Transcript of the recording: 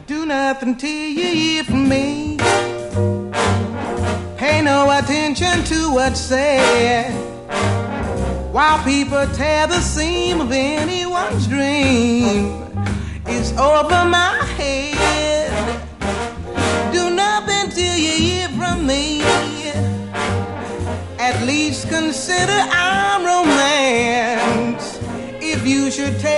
Do nothing till you hear from me. Pay no attention to what's said, while people tear the seam of anyone's dream is over my head. Do nothing till you hear from me. At least consider our romance. If you should take